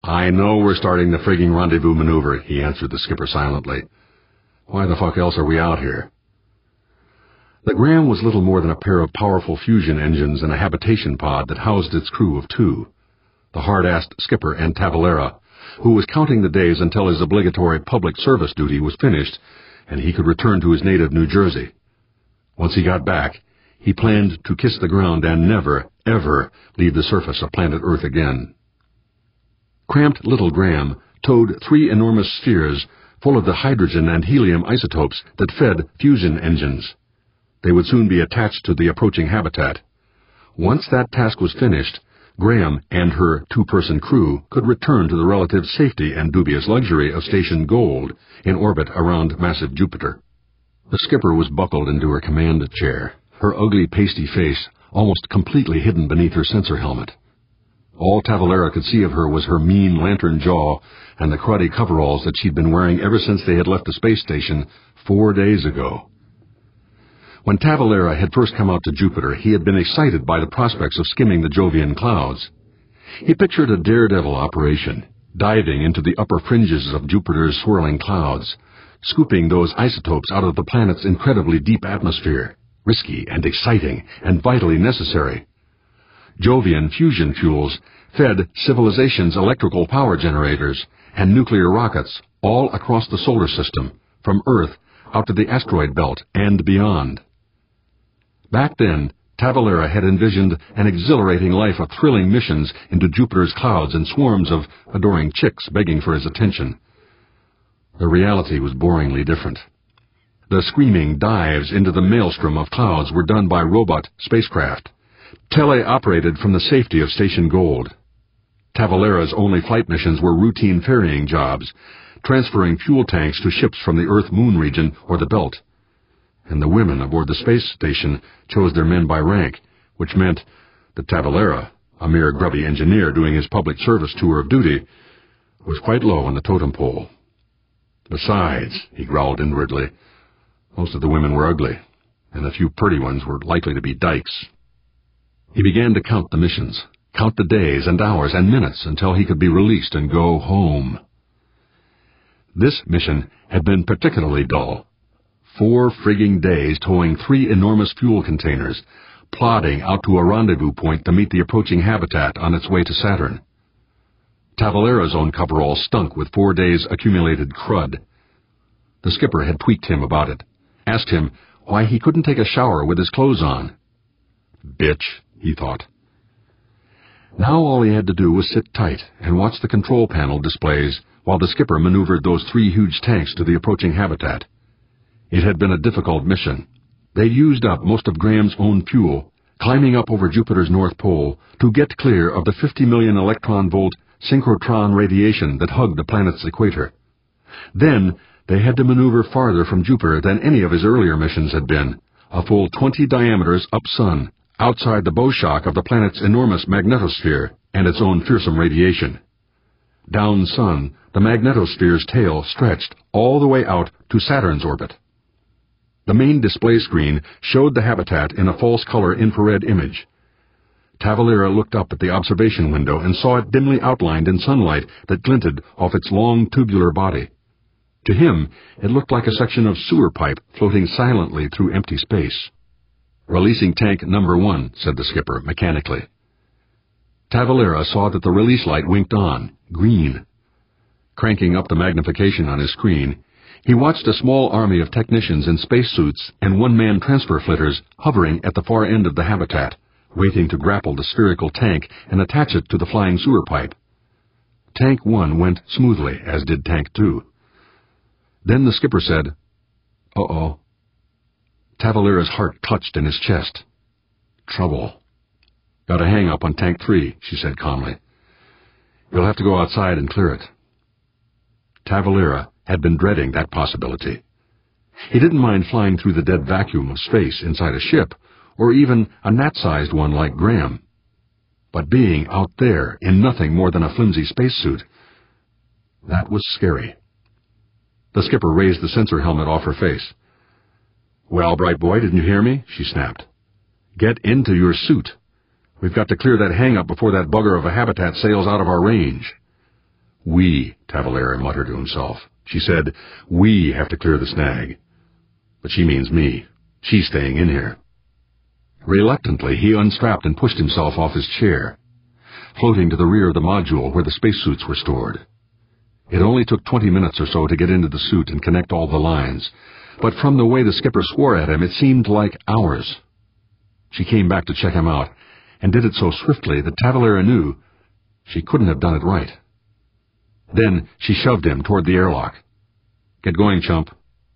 I know we're starting the frigging rendezvous maneuver, he answered the skipper silently. Why the fuck else are we out here? The Graham was little more than a pair of powerful fusion engines in a habitation pod that housed its crew of two. The hard-assed skipper and Tavalera, who was counting the days until his obligatory public service duty was finished and he could return to his native New Jersey. Once he got back, he planned to kiss the ground and never, ever leave the surface of planet Earth again. Cramped little Graham towed 3 enormous spheres full of the hydrogen and helium isotopes that fed fusion engines. They would soon be attached to the approaching habitat. Once that task was finished, Graham and her 2-person crew could return to the relative safety and dubious luxury of Station Gold in orbit around massive Jupiter. The skipper was buckled into her command chair, her ugly, pasty face almost completely hidden beneath her sensor helmet. All Tavalera could see of her was her mean lantern jaw and the cruddy coveralls that she'd been wearing ever since they had left the space station 4 days ago. When Tavalera had first come out to Jupiter, he had been excited by the prospects of skimming the Jovian clouds. He pictured a daredevil operation, diving into the upper fringes of Jupiter's swirling clouds, scooping those isotopes out of the planet's incredibly deep atmosphere, risky and exciting and vitally necessary. Jovian fusion fuels fed civilization's electrical power generators and nuclear rockets all across the solar system, from Earth out to the asteroid belt and beyond. Back then, Tavalera had envisioned an exhilarating life of thrilling missions into Jupiter's clouds and swarms of adoring chicks begging for his attention. The reality was boringly different. The screaming dives into the maelstrom of clouds were done by robot spacecraft, teleoperated from the safety of Station Gold. Tavalera's only flight missions were routine ferrying jobs, transferring fuel tanks to ships from the Earth-Moon region or the belt. And the women aboard the space station chose their men by rank, which meant that Tavalera, a mere grubby engineer doing his public service tour of duty, was quite low on the totem pole. Besides, he growled inwardly, most of the women were ugly, and the few pretty ones were likely to be dykes. He began to count the missions, count the days and hours and minutes until he could be released and go home. This mission had been particularly dull. 4 frigging days towing 3 enormous fuel containers, plodding out to a rendezvous point to meet the approaching habitat on its way to Saturn. Tavalera's own coverall stunk with 4 days' accumulated crud. The skipper had tweaked him about it, asked him why he couldn't take a shower with his clothes on. Bitch, he thought. Now all he had to do was sit tight and watch the control panel displays while the skipper maneuvered those 3 huge tanks to the approaching habitat. It had been a difficult mission. They'd used up most of Graham's own fuel, climbing up over Jupiter's North Pole to get clear of the 50 million electron-volt synchrotron radiation that hugged the planet's equator. Then they had to maneuver farther from Jupiter than any of his earlier missions had been, a full 20 diameters up-sun, outside the bow shock of the planet's enormous magnetosphere and its own fearsome radiation. Down-sun, the magnetosphere's tail stretched all the way out to Saturn's orbit. The main display screen showed the habitat in a false-color infrared image. Tavalera looked up at the observation window and saw it dimly outlined in sunlight that glinted off its long tubular body. To him, it looked like a section of sewer pipe floating silently through empty space. "Releasing tank number 1, said the skipper mechanically. Tavalera saw that the release light winked on, green. Cranking up the magnification on his screen, he watched a small army of technicians in spacesuits and one-man transfer flitters hovering at the far end of the habitat, waiting to grapple the spherical tank and attach it to the flying sewer pipe. Tank 1 went smoothly, as did Tank 2. Then the skipper said, "Uh-oh." Tavalera's heart clutched in his chest. "Trouble." "Got a hang-up on Tank 3, she said calmly. "You'll have to go outside and clear it." Tavalera had been dreading that possibility. He didn't mind flying through the dead vacuum of space inside a ship, or even a gnat-sized one like Graham. But being out there in nothing more than a flimsy spacesuit, that was scary. The skipper raised the sensor helmet off her face. "Well, bright boy, didn't you hear me?" she snapped. "Get into your suit. We've got to clear that hang-up before that bugger of a habitat sails out of our range." We, Tavalera muttered to himself. She said, we have to clear the snag. But she means me. She's staying in here. Reluctantly, he unstrapped and pushed himself off his chair, floating to the rear of the module where the spacesuits were stored. It only took 20 minutes or so to get into the suit and connect all the lines, but from the way the skipper swore at him, it seemed like hours. She came back to check him out, and did it so swiftly that Tavalera knew she couldn't have done it right. Then she shoved him toward the airlock. Get going, chump.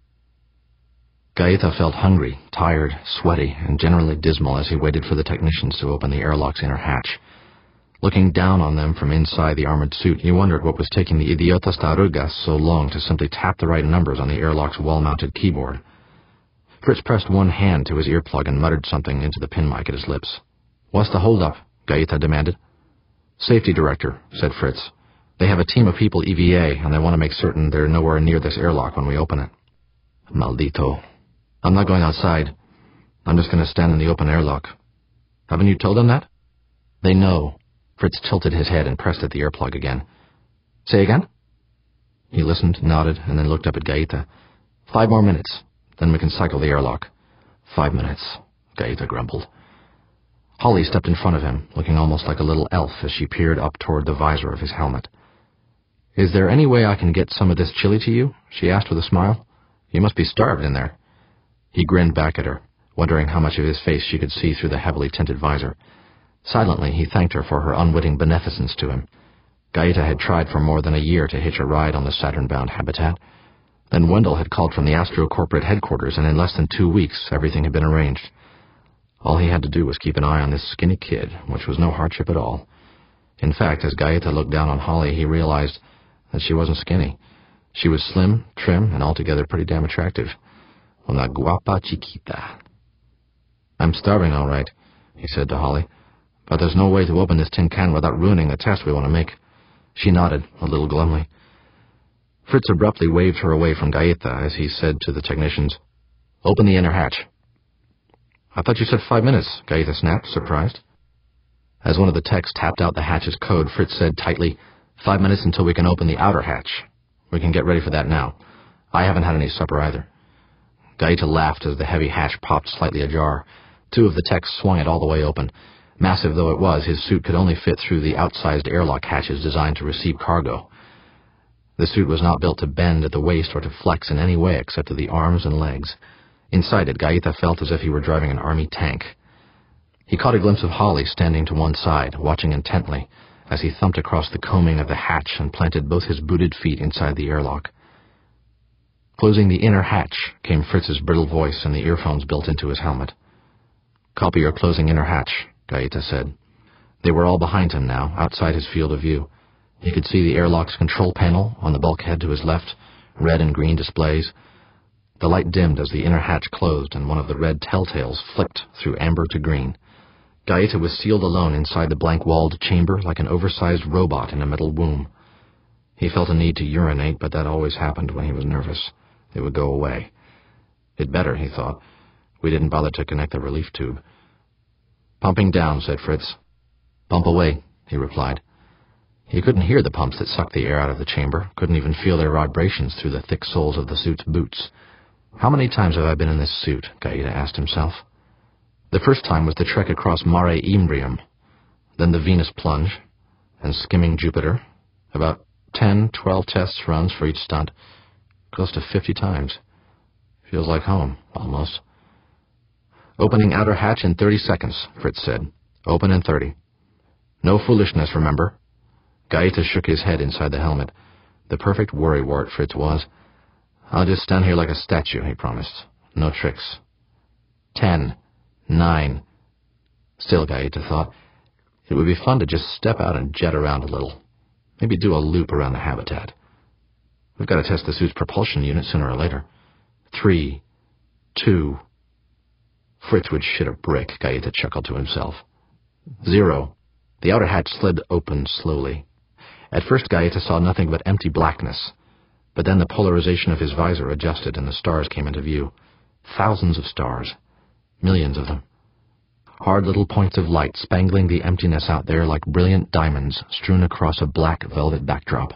Gaeta felt hungry, tired, sweaty, and generally dismal as he waited for the technicians to open the airlock's inner hatch. Looking down on them from inside the armored suit, he wondered what was taking the idiotas tarugas so long to simply tap the right numbers on the airlock's wall-mounted keyboard. Fritz pressed one hand to his earplug and muttered something into the pin mic at his lips. "What's the hold-up?" Gaeta demanded. "Safety director," said Fritz. "They have a team of people EVA, and they want to make certain they're nowhere near this airlock when we open it." Maldito. "I'm not going outside. I'm just going to stand in the open airlock." "Haven't you told them that?" "They know." Fritz tilted his head and pressed at the earplug again. "Say again?" He listened, nodded, and then looked up at Gaeta. 5 more minutes, then we can cycle the airlock." 5 minutes, Gaeta grumbled. Holly stepped in front of him, looking almost like a little elf as she peered up toward the visor of his helmet. "Is there any way I can get some of this chili to you?" she asked with a smile. "You must be starved in there." He grinned back at her, wondering how much of his face she could see through the heavily tinted visor. Silently, he thanked her for her unwitting beneficence to him. Gaeta had tried for more than a year to hitch a ride on the Saturn-bound Habitat. Then Wendell had called from the Astro corporate headquarters, and in less than 2 weeks, everything had been arranged. All he had to do was keep an eye on this skinny kid, which was no hardship at all. In fact, as Gaeta looked down on Holly, he realized that she wasn't skinny. She was slim, trim, and altogether pretty damn attractive. Una guapa chiquita. "I'm starving, all right," he said to Holly. "But there's no way to open this tin can without ruining the test we want to make." She nodded, a little glumly. Fritz abruptly waved her away from Gaeta as he said to the technicians, "Open the inner hatch." "I thought you said 5 minutes," Gaeta snapped, surprised. As one of the techs tapped out the hatch's code, Fritz said tightly, 5 minutes until we can open the outer hatch. We can get ready for that now. I haven't had any supper either." Gaeta laughed as the heavy hatch popped slightly ajar. 2 of the techs swung it all the way open. Massive though it was, his suit could only fit through the outsized airlock hatches designed to receive cargo. The suit was not built to bend at the waist or to flex in any way except to the arms and legs. Inside it, Gaeta felt as if he were driving an army tank. He caught a glimpse of Holly standing to one side, watching intently, as he thumped across the combing of the hatch and planted both his booted feet inside the airlock. Closing the inner hatch came Fritz's brittle voice and the earphones built into his helmet. "Copy your closing inner hatch," Gaeta said. They were all behind him now, outside his field of view. He could see the airlock's control panel on the bulkhead to his left, red and green displays. The light dimmed as the inner hatch closed, and one of the red telltales flicked through amber to green. Gaeta was sealed alone inside the blank-walled chamber like an oversized robot in a metal womb. He felt a need to urinate, but that always happened when he was nervous. It would go away. It better, he thought. We didn't bother to connect the relief tube. "Pumping down," said Fritz. "Pump away," he replied. He couldn't hear the pumps that sucked the air out of the chamber, couldn't even feel their vibrations through the thick soles of the suit's boots. How many times have I been in this suit? Gaeta asked himself. The first time was the trek across Mare Imbrium, then the Venus plunge, and skimming Jupiter. About 10, 12 test runs for each stunt. Close to 50 times. Feels like home, almost. "Opening outer hatch in 30 seconds, Fritz said. "Open in 30. No foolishness, remember." Gaeta shook his head inside the helmet. The perfect worrywart Fritz was. "I'll just stand here like a statue," he promised. "No tricks." 10, 9. Still, Gaeta thought, it would be fun to just step out and jet around a little. Maybe do a loop around the Habitat. We've got to test the suit's propulsion unit sooner or later. 3, 2... Fritz would shit a brick, Gaeta chuckled to himself. 0. The outer hatch slid open slowly. At first Gaeta saw nothing but empty blackness, but then the polarization of his visor adjusted and the stars came into view. Thousands of stars. Millions of them. Hard little points of light spangling the emptiness out there like brilliant diamonds strewn across a black velvet backdrop.